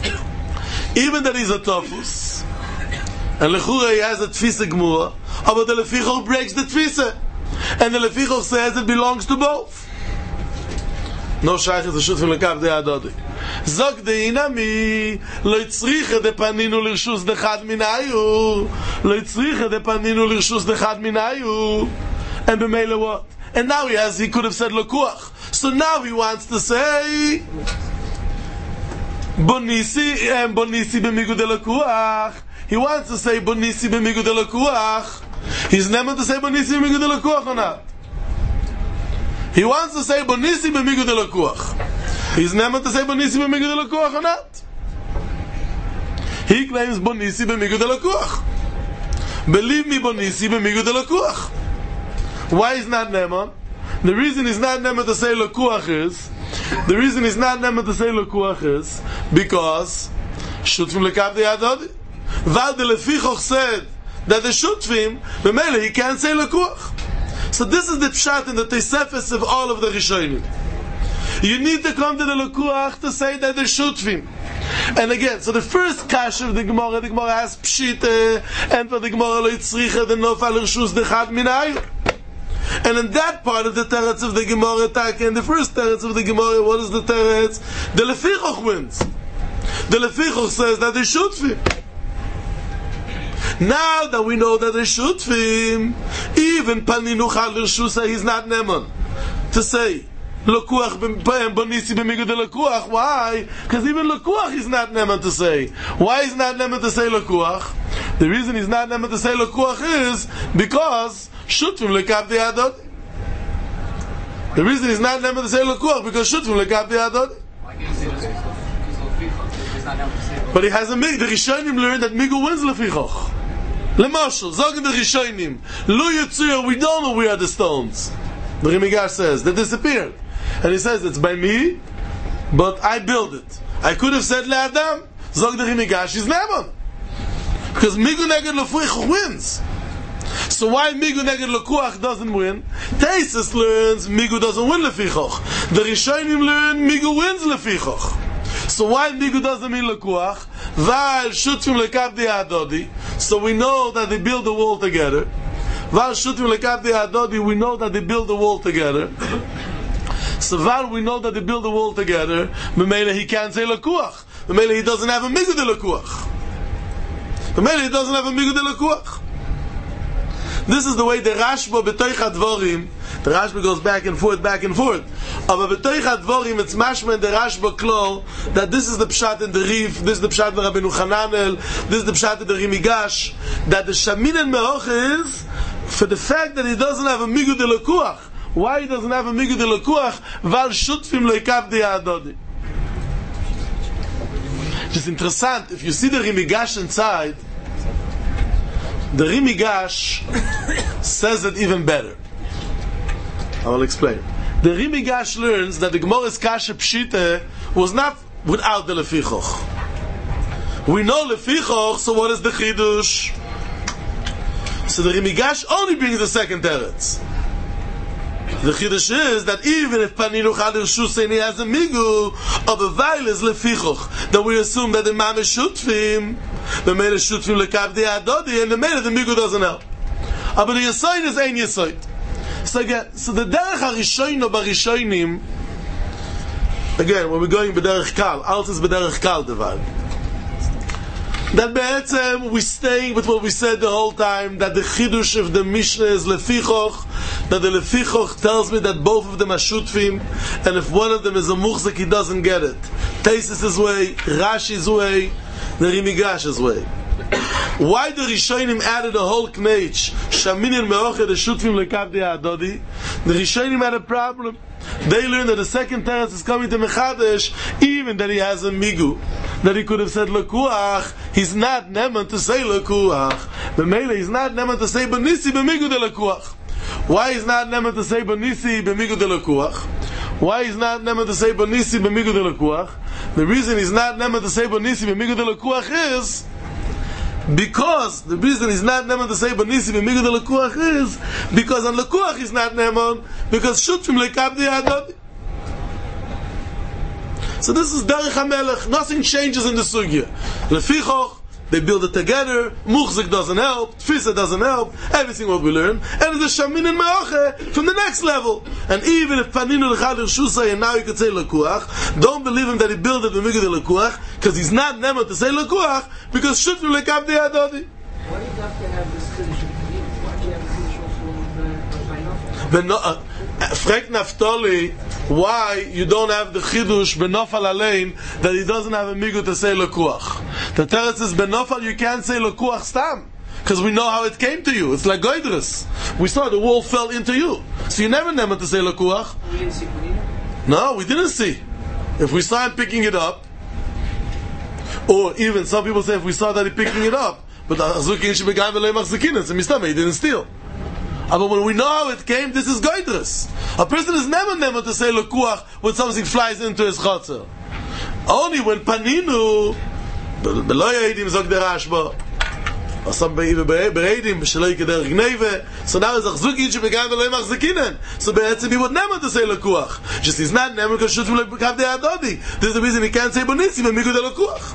and lechura he has a tfisa gemura, but the Lefi choch breaks the tfisa. And the Lefi choch says it belongs to both. No shaykh is a shut from lekab de adodi. Zog de inami lo yitzriche de paninu l'rshus de chad minayu. Lo yitzriche de paninu l'rshus de chad minayu. And b'meile what? And now he could have said lekuach. So now he wants to say bonisi b'migu de lekuach. He wants to say bonisi b'migu de lekuach. He's never to say bonisi b'migu de lekuach or not? He wants to say bonisi b'migu de lekuach. He's never to say bonisi b'migu de lekuach or not? He claims bonisi b'migu de lekuach. Believe me, bonisi b'migu de lekuach. Why is not neman? The reason he's not neman to say lekuach is because shutfim lekab de adodi. Val de lefichoch said that the shutfim b'mele he can't say lekuach. So this is the pshat in the Tosefos of all of the Rishonim. You need to come to the lekuach to say that they're shutfim. And again, so the first kasha of the Gemara has pshita, and for the Gemara lo yitzricha the nofal rshus de chad minayu. And in that part of the teretz of the Gemara, in the first teretz of the Gemara, what is the teretz? The lefichoch wins. The lefichoch says that they're shutfim. Now that we know that they shutfim, even paninu chal l'rshusa, he's not neman to say lekuach bonisi b'migu de lekuach. Why? Because even lekuach he's not neman to say. Why is not neman to say lekuach? The reason he's not neman to say lekuach is because shutfim lekab de adodi. The reason he's not neman to say lekuach because shutfim lekab de adodi. But he has a mig. The Rishonim learned that migu wins lefichoch. Lemashal, Zogan the Rishonim, Lu Yitzir, we don't know where are the stones. The Rimigash says, they disappeared. And he says, it's by me, but I built it. I could have said Le'adam, Zog the Rimigash is Neman. Because Migu Neged Lefichoch wins. So why Migu Neged Lekuach doesn't win? Taisus learns Migu doesn't win Lefichoch. The Rishonim learn Migu wins Lefichoch. So why Migu doesn't mean lekuach? Val shutfim lekab de adodi. So we know that they build the wall together. Val shutfim lekab de adodi. We know that they build the wall together. So Val, we know that they build the wall together. B'meila he can't say lekuach. B'meila he doesn't have a migu de lekuach. B'meila he doesn't have a migu de lekuach. This is the way the Rashba b'toich hadvorim. The Rashba goes back and forth. But b'toich hadvorim, it's mashma in the Rashba klol that this is the pshat in the Rif, this is the pshat in the Rabbeinu Chananel, this is the pshat in the Rimigash, that the Shamin and Meroch is for the fact that he doesn't have a migu de lekuach. Why he doesn't have a migu de lekuach? Val shutfim leikav de adodi. Just interessant, if you see the Rimigash inside, the Rimigash says it even better. I will explain. The Rimigash learns that the Gemara's Kasha Pshita was not without the Lefichoch. We know Lefichoch, so what is the Chidush? So the Rimigash only brings the second teretz. The Chiddush is that even if Paninu Chad Rishus and he has a migu, of a veil is lefichoch, that we assume that the man is shutfim, the man is shutfim lekav the adodi, and the man of the migu doesn't help. But the Yesoid is ein Yesoid. So again, so the derech harishoyin or barishoyinim, again, when we're going b'derech kal, alt is b'derech kal devar. That be'etzem, we're staying with what we said the whole time, that the chidush of the Mishnah is lefichoch, that the lefichoch tells me that both of them are shutfim, and if one of them is a muchzik, he doesn't get it. Taisis' way, Rashi's way, the Rimigash's way. Why the Rishonim added a whole knech, Shaminin me'oche the shutfim lekav the adodi? The Rishonim had a problem. They learned that the second teretz is coming to Mechadesh, even that he has a migu, that he could have said lekuach. He's not neman to say lekuach. The mele he's not neman to say benisi b'migu de lekuach. Why is not neman to say benisi b'migu de lekuach? Why is not neman to say benisi b'migu de lekuach? The reason he's not neman to say benisi b'migu de lekuach is because the reason he's not neman to say benisi b'migu de lekuach is because on lekuach he's not neman because shutfim lekav the adodi. So this is Derech HaMelech. Nothing changes in the sugya. Lefichoch, they build it together. Muchzik doesn't help. Tfisa doesn't help. Everything what we learn. And it's a Shamin and Me'oche from the next level. And even if Paninu L'chad Rishusay, and now you could say Lekuach, don't believe him that he built it b'migud de Lekuach, because he's not never to say Lekuach, because Shutfim Lekav de Adodi. Why do you have to have this Chiddush? Why do you have the Chiddush also by Frek Naftali, why you don't have the Chidush Benofal Alein that he doesn't have a migu to say Lekuach? The teretz is Benofal, you can't say Lekuach Stam, because we know how it came to you. It's like Goydris. We saw the wall fell into you, so you never to say Lekuach. We didn't see Paninu? No, we didn't see. If we saw him picking it up, or even some people say if we saw that he picking it up, but Azukin should be going to Machzikinas, and he didn't steal. But when we know how it came, this is Goydris. A person is never to say Lekuach when something flies into his chotzer. Only when Paninu, Beloy Eidim Zog der Rashba, or some Bereidim, Shaloi Keder Gneve, so now it's Achzuki Shebegam Beloy Machzikinen. So Be'etzim he would never to say Lekuach. Just he's not never because Shutfim Lekav de Adodi. This is the reason he can't say Bonisi, but Migu de Lekuach.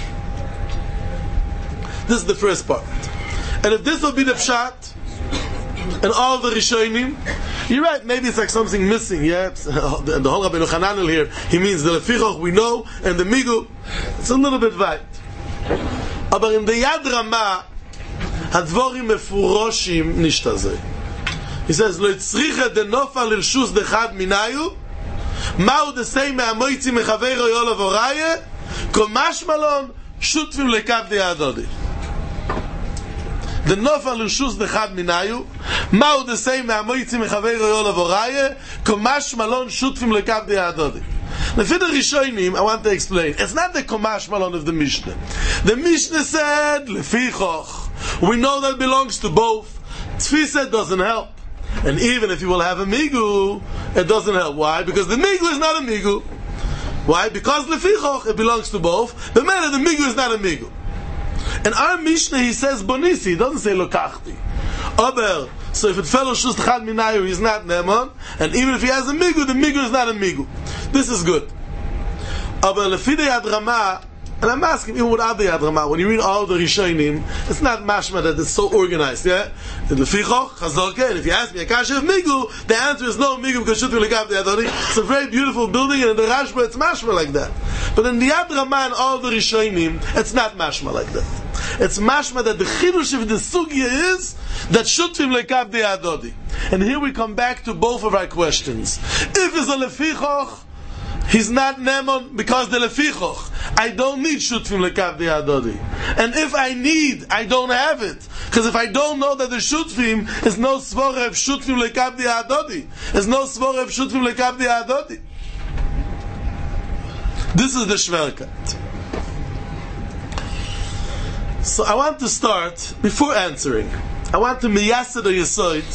This is the first part. And if this will be the Pshat, and all the Rishonim, you're right, maybe it's like something missing, yeah? The whole Rabbeinu Hananel here, he means the Lefichoch we know, and the Migu, it's a little bit weit. But in the Yad Ramah, Hadvorim Mefuroshim Nishtazeh. He says, Lo Yitzricha de Nofal Ilshus Dechad Minayu, Ma'u de Sei Me'amoitzi Mechaveiro Yolav Oraye, Komash Malon, Shutfim Lekav de Adodi. The Nofal Rishus Dechad Minayu, Ma'u the same Me'amoitzi Mechaveiro Yolav Oraye, Komash Malon Shutfim Lekav de Adodi. The Fidder Rishonim, I want to explain. It's not the Komash Malon of the Mishnah. The Mishnah said, Lefichoch. We know that belongs to both. Tfisa doesn't help. And even if you will have a migu, it doesn't help. Why? Because the migu is not a migu. Why? Because Lefichoch, it belongs to both. The matter, the migu is not a migu. In our Mishnah, he says Bonisi, he doesn't say Lokachti. Aber, so if it fell on Shus Dechad Minayu, he's not Neman, and even if he has a migu, the migu is not a migu. This is good. Aber Lefidei Yad Ramah, and I'm asking, even without the Yad Ramah, when you read all the Rishonim, it's not mashma that it's so organized, yeah? The Lefichoch, Chazorke, and if you ask me, Akash of migu, the answer is no migu, because Shutfim Lekav de Adodi. It's a very beautiful building, and in the Rashba, it's mashma like that. But in the Yad Ramah and all the Rishonim, it's not mashma like that. It's mashma that the chidush of the sugya is that Shutfim Lekav de Adodi. And here we come back to both of our questions. If it's a Lefichoch, he's not Nemon because the Lefichoch. I don't need Shutfim Lekav de Adodi. And if I need, I don't have it. Because if I don't know that the Shutfim is no svora of Shutfim Lekav de Adodi. There's no svora of Shutfim Lekav de Adodi. This is the Shverkat. So I want to start, before answering, I want to miyased the Yesoid.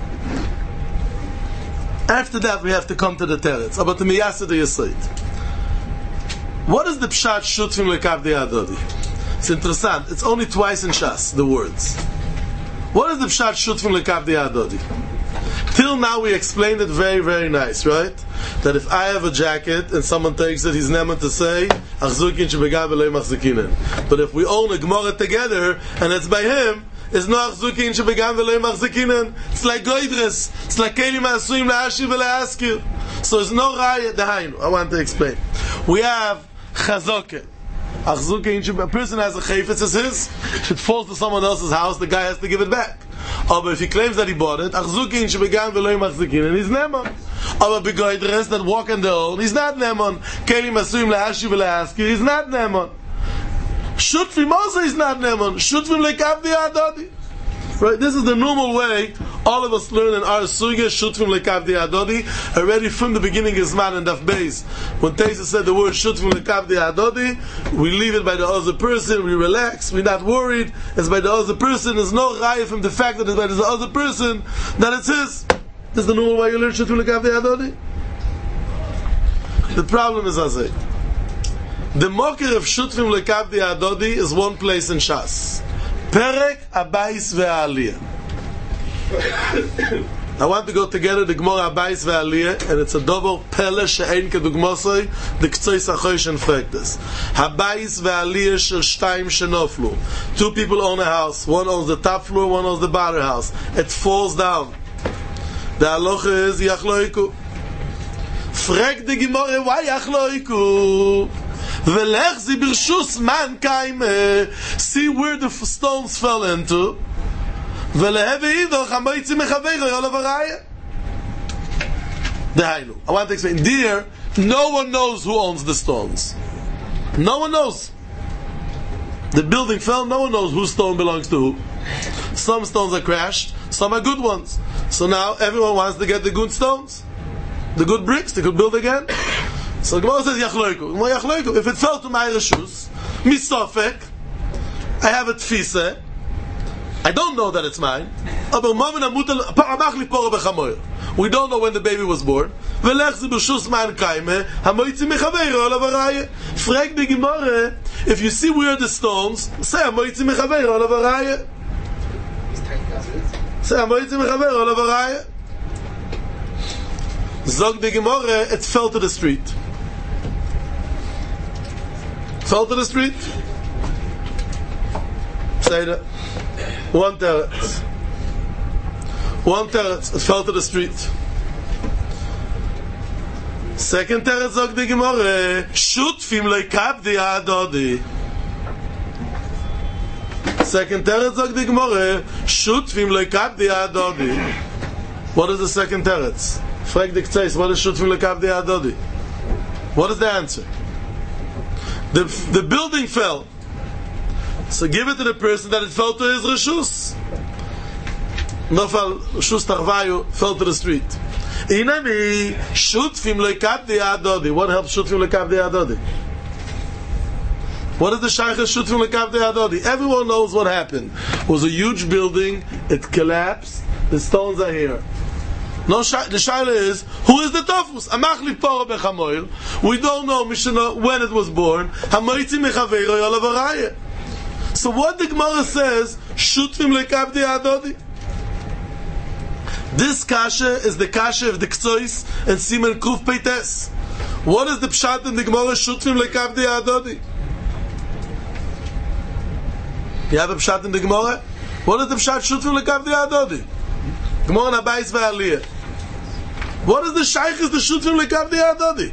After that we have to come to the teretz. About the miyased the Yesoid. What is the pshat Shutfim Lekav de Adodi? It's interesting. It's only twice in Shas, the words. What is the pshat Shutfim Lekav de Adodi? Till now we explained it very, very nice, right? That if I have a jacket and someone takes it, he's never to say, Achzukin shebegav v'lo machzikinen. But if we own a Gemara together, and it's by him, it's no Achzukin shebegav v'lo machzikinen. It's like Goydres. It's like Kelim ha'asuim la'ashiv v'la'askir. So it's no Raya Dehainu. I want to explain. We have Chazoke. A person has a chayfetz, it's his. If it falls to someone else's house, the guy has to give it back. But if he claims that he bought it, and he's neman. But begoidres that walk on their own, he's not neman. Kelim asuim la'ashiv v'la'askir, he's not neman. Shutfim also is not neman. Shutfim lekavdi adodi. Right, this is the normal way all of us learn in our sugya, Shutfim lekavdi adodi. Already from the beginning is man and daf beis. When Teisa said the word Shutfim lekavdi adodi, we leave it by the other person, we relax, we're not worried. It's by the other person. There's no raya from the fact that it's by the other person that it's his. This is the normal way you learn Shutfim lekavdi adodi. The problem is, I say, the mocker of Shutfim lekavdi adodi is one place in Shas. Perek Abayis ve'Aliyah. I want to go together the Gemara Abayis ve'Aliyah, and it's a double pele she'ein kedugmosoi the Ktsois HaChosh and Frektes. Abayis ve'Aliyah shel shtayim shenoflu. Two people own a house. One owns the top floor, one owns the bottom house. It falls down. The halacha is yachloiku. Frek the Gemara, why yachloiku? See where the stones fell into. I want to explain. There, no one knows who owns the stones. No one knows. The building fell, no one knows whose stone belongs to who. Some stones are crashed, some are good ones. So now everyone wants to get the good stones, the good bricks, they could build again. So the Gemara says Yachloiku. If it fell to my reshus, misofek, I have a tfise. I don't know that it's mine. We don't know when the baby was born. If you see where the stones, say Zog the Gemara, it fell to the street. Fell to the street. Say that. One teretz. It fell to the street. Second teretz, zog the Gemara, Shutfim lekavdi adodi. Second teretz, zog the Gemara, Shutfim lekavdi adodi. What is the second teretz? Frag the Ktseis, what is Shutfim lekavdi adodi? What is the answer? The building fell. So give it to the person that it fell to his reshus. Nofal reshus tarvayu fell to the street. Inami Shutfim lekavdi adodi. What helps Shutfim lekavdi adodi? What is the shaykh of Shutfim lekavdi adodi? Everyone knows what happened. It was a huge building. It collapsed. The stones are here. No, the shaila is, who is the tafus? Amachli poro bechamoil. We don't know Mishnah when it was born. Hamoitzi mechaveiro yolav haraya. So what the Gemara says, Shutfim lekavdi adodi. This kasha is the kasha of the Ktsois and Siman Kuf Peites. What is the pshat in the Gemara, Shutfim lekavdi adodi? You have a pshat in the Gemara? What is the pshat, Shutfim lekavdi adodi? Gemara Abayis ve'Aliyah. What is the shaykhis the Shutfim lekavdi adodi?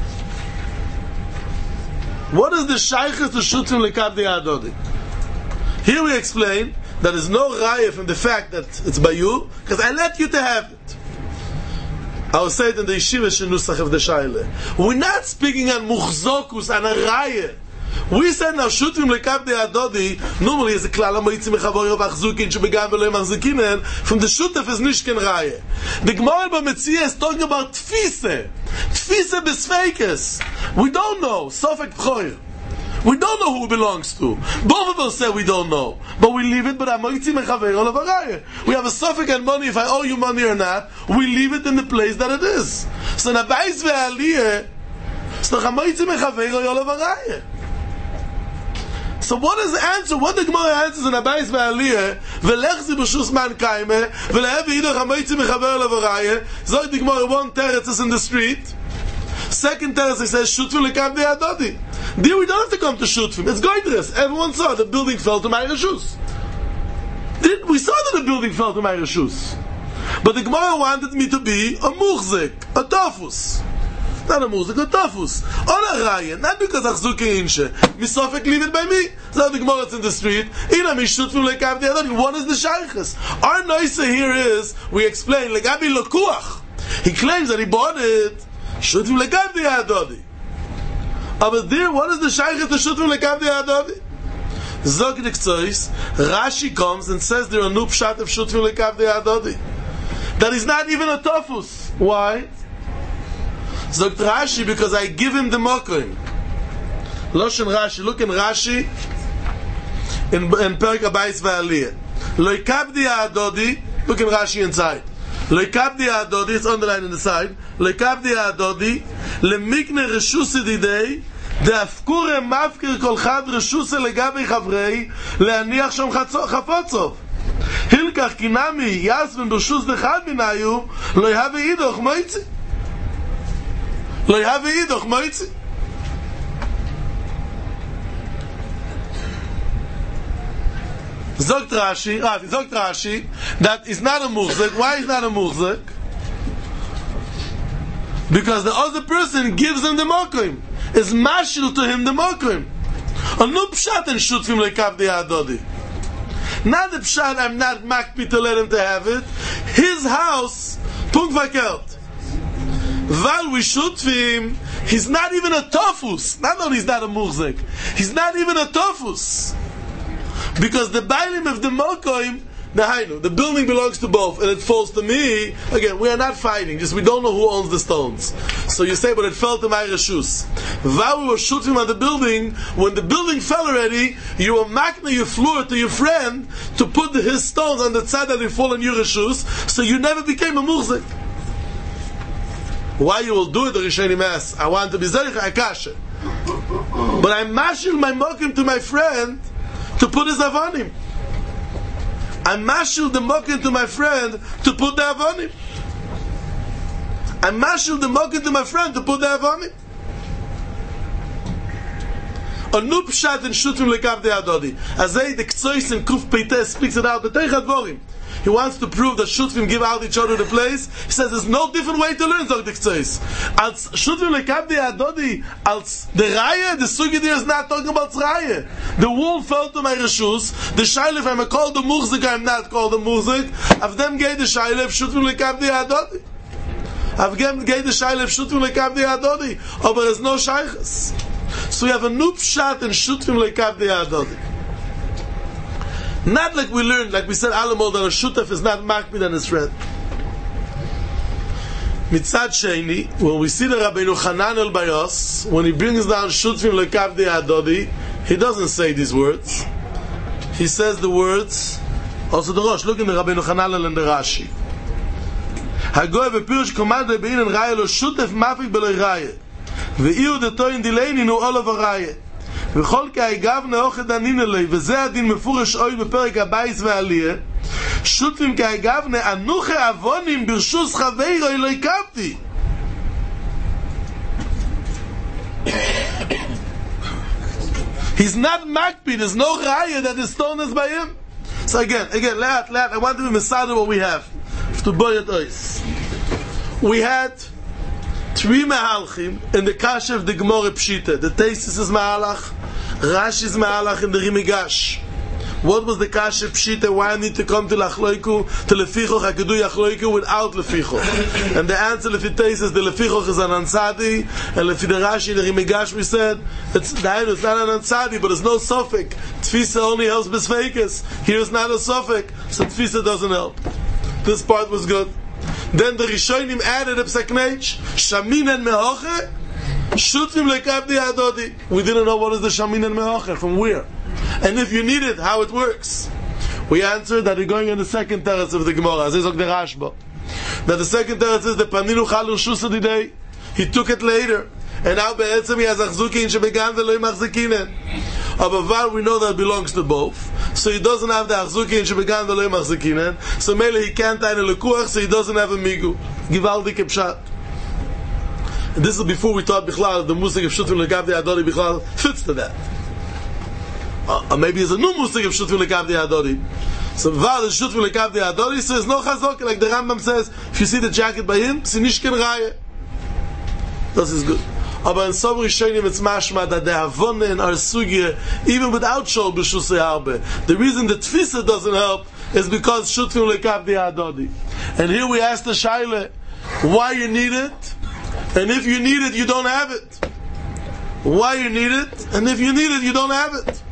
What is the shaykhis the Shutfim lekavdi adodi? Here we explain that there is no raya from the fact that it's by you, because I let you to have it. I will say it in the yeshiva shenusach of the shaila. We're not speaking on muchzokus and a raya. We said now Shutfim lekavdi adodi. Normally is a klal hamoitzi mechavorio v'achzukin shebegav v'lo machzikinen. From the shutef is nishken raya. The Gemara b'Metzia is talking about tfise besfeikes. We don't know. Sofek b'choyer. We don't know who it belongs to. Both of us say we don't know, but we leave it. But hamoitzi mechavorio v'raya. We have a sofek and money. If I owe you money or not, we leave it in the place that it is. So Abayis ve'Aliyah, so hamoitzi mechavorio v'raya. So what is the answer? What the Gemara answers in Abayis V'Aliyah, V'lechzi b'shus man kaime, V'lehevi idach hamoitzi mechaber levaraya. Zog the Gemara, one teretz is in the street. Second teretz, it says, Shutfim lekavdi adodi. There we don't have to come to Shutfim. It's goydres. Everyone saw the building fell to my reshus. We saw that the building fell to my reshus. But the Gemara wanted me to be a muchzik, a tofus. Not a muchzik, a tofus. On a raya, not because achzuke inshe. Misofek leave it by me. So the Gemara is in the street. Ina mishutfim lekavdi adodi. What is the shaykhis? Our noisa here is, we explain, legabi lokuach. He claims that he bought it. Shutfim lekavdi adodi. But there, what is the shaykhis to shutfim lekavdi adodi? Zogdik tzois, Rashi comes and says there are no pshat of shutfim lekavdi adodi. That is not even a tofus. Why? Zogt Rashi, because I give him the mokim. Loshen Rashi, look in Rashi in Perek Abayis V'Aliyah. Lo ikabdi adodi, look in Rashi inside. Lo ikabdi adodi, it's underlined in the side. Lo ikabdi adodi, lemikne reshus ididei, דאפקורה מפקיר כל חד רשוס לגבי חברי להניח שם חפוצוב הלקח קינמי יסבן ברשוס דחד מנהיו לא יהווה אידוך מויצי לא יהווה אידוך מויצי זוגת רש"י that is not a muhzek. Why is not a muhzek? Because the other person gives him the mokim, is mashil to him the mokim. A no pshat and shutfim lekavdi adodi. Not the pshat, I'm not makpi to let him to have it. His house, punkt vakelt. Val we shutfim, he's not even a tofus. Not only he's not a muhzek, he's not even a tofus. Because the bailim of the mokim, the building belongs to both, and it falls to me. Again, we are not fighting, just we don't know who owns the stones. So you say, but it fell to my reshus. While we were shooting on the building, when the building fell already, you were makna your floor to your friend to put his stones on the side that they fall in your reshus, so you never became a muhzik. Why you will do it, the Rishonim ask? I want to be zerich akasha. But I mashil my mokim to my friend to put his avanim. I mashil the mokim to my friend to put the avanim. I mashil the mokim to my friend to put the avanim. A new pshat in shutfim lekavdi adodi. Azay the ktsois in kuf peiteh speaks it out. The teichat vorim. He wants to prove that shutfim give out each other the place. He says there's no different way to learn zog the ktsois. Als shutfim lekavdi adodi, als the raya, the sugi there is not talking about raya. The wall fell to my reshus. The shailef, I'm called the muhzik, I'm not called the muhzik. Of them gave the shailef shutfim lekavdi adodi. Of them gave the shailef shutfim lekavdi adodi. But there's no shaychus. So we have a new pshat in shutfim lekavdi adodi. Not like we learned, like we said, Alamol, that a shutaf is not makbid on his friend. Mitzad Sheini, when we see the Rabbeinu Chanan el Bayos, when he brings down shutfim lekavdi adodi, he doesn't say these words. He says the words, also the Rosh, look in the Rabbeinu Chanan el and the Rashi. Hagoy bepirush komad bein en raya lo shutaf mafik beloi raya. ואיהו דתוין דילייני נו אולו וראיה וכל כאיגב נאוכד דנין אלי וזה הדין מפורש אוי בפרק הבייס ועליה שוטפים כאיגב נענוכי אבונים ברשוס חברו אלוי קפתי he's not makpi, there's no raya that the stone is by him. So again, let, I want to be mesada what we have to boy at ois. We had three mehalchim in the kasha of the Gemara Pshita. The Teisis is mehalach, Rashi is mehalach, and the Rimigash. What was the kasha Pshita? Why I need to come to Lachloiku, to Lefichoch, I could do Yachloiku without Lefichoch. And the answer Lefi Teisis, the Lefichoch is an Ansadi, and Lefi the Rashi, the Rimigash, we said, it's not an Ansadi, but there's no Sofik. Tfisa only helps Besfekes. Here is not a Sofik, so Tfisa doesn't help. This part was good. Then the Rishonim added a psaknech, Shamin and Mehoche, Shutfim lekavdi adodi. We didn't know what is the Shamin and Mehoche, from where. And if you need it, how it works. We answered that we're going in the second teretz of the Gemara, as is the Rashba. That the second teretz is the Paninu Chalu Shusadidei. He took it later. And now be'etzem he has achzukin shebegan ve'lo machzikinen. But we know that it belongs to both. So he doesn't have the achzuki and shebegan the loy machzikinen. So mele he can't eine lekuach, so he doesn't have a migu. Givaldik pshat. And this is before we taught Bichlal, the musik of Shutfim Lekavdi Adori Bichlal fits to that. Or maybe it's a new musik of Shutfim Lekavdi Adori. So Val is Shutfim Lekavdi Adori says no chazok, like the Rambam says, if you see the jacket by him, sinishken raye. This is good. Aber in some Rishonim it's mashma that the Havonen are sugya, even without Shol B'Shusei Harbe. The reason the Tfisa doesn't help is because Shutfim Lekavdi Adori. And here we ask the Shaila, why you need it? And if you need it, you don't have it. Why you need it? And if you need it, you don't have it.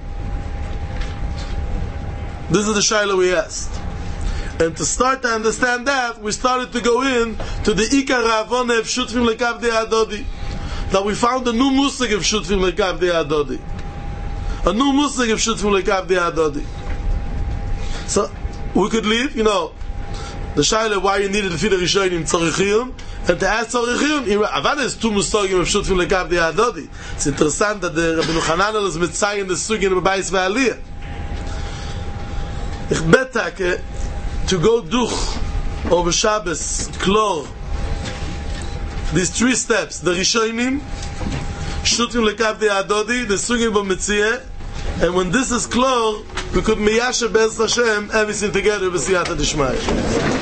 This is the shaila we asked. And to start to understand that, we started to go in to the Ikar Havoneh of Shutfim Lekavdi Adodi. That we found a new musig of Shutfim Lekavdi Adodi. A new musig of Shutfim Lekavdi Adodi. So, we could leave, the shaila why you needed the Fida Rishonim Tzorichiyum, and to ask Tzorichiyum, Avada is two musogim of Shutfim Lekavdi Adodi. It's interessant that the Rabbeinu Hananel is mitzayin the sugin of Beis V'Aliyah. Ich betake to go duch over Shabbos, Klor, these three steps, the Rishonim, Shutfim Lekavdi Adodi, the sugin of Mitziyah, and when this is Klor, we could miyasher Be'ez Hashem everything together with Siyata Dishmaya.